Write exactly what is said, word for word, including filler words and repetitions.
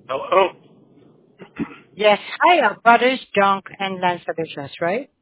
Hello. Yes. Hi, uh, brothers Junk and Lance Aguilas, right?